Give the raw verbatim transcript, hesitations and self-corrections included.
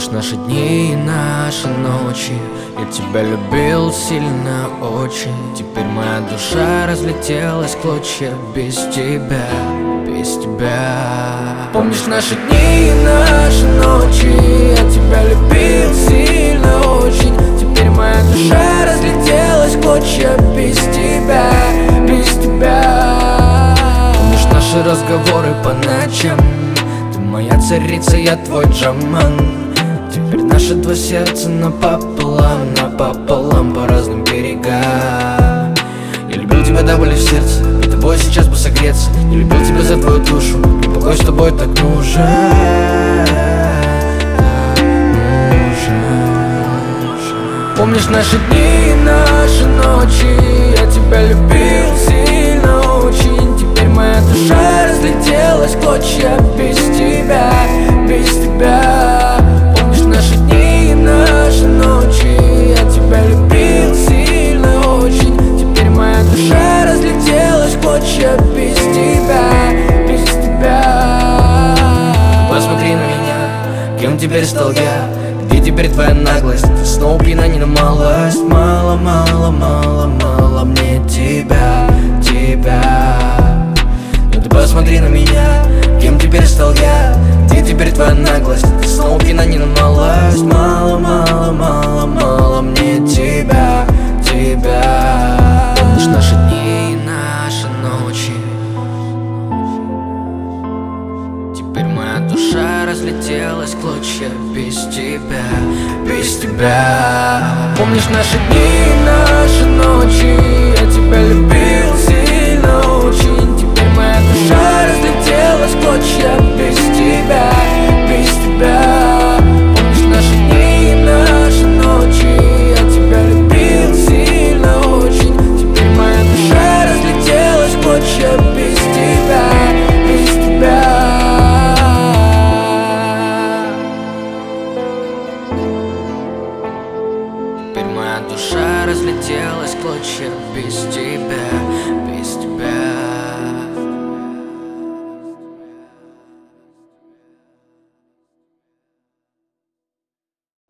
Помнишь наши дни и наши ночи? Я тебя любил сильно очень. Теперь моя душа разлетелась в клочья без тебя, без тебя. Помнишь наши дни и наши ночи? Я тебя любил сильно очень. Теперь моя душа разлетелась в клочья без тебя, без тебя. Помнишь наши разговоры по ночам? Ты моя царица, я твой джаман. Теперь наши два сердца напополам, напополам по разным берегам. Я любил тебя до боли в сердце, и тобой сейчас бы согреться. Я любил тебя за твою душу, и покой с тобой так нужен, нужен. Помнишь наши дни и наши ночи? Я тебя любил сильно очень. Теперь моя душа разлетелась в клочья без тебя, без тебя. Помнишь наши дни и наши ночи? Я тебя любил сильно очень. Теперь моя душа разлетелась в клочья без тебя, без тебя. Посмотри на меня, кем теперь стал я? Где теперь твоя наглость? Ты снова пьяна не на малость. Мало, мало, мало, мало мне тебя, тебя. Но ты посмотри на меня, кем теперь стал я? Где теперь твоя наглость? Ты снова пьяна не на малость. Мало, мало, мало, мало мне тебя, тебя. Помнишь наши дни и наши ночи? Теперь моя душа разлетелась в клочья без тебя, без тебя. Помнишь наши дни и наши ночи? Я тебя любил сильно очень. Теперь моя душа разлетелась в клочья без тебя, без тебя. Помнишь наши дни и наши ночи? Я тебя любил сильно очень. Теперь моя душа разлетелась в клочья без тебя, без тебя. Теперь моя душа разлетелась в клочья без тебя.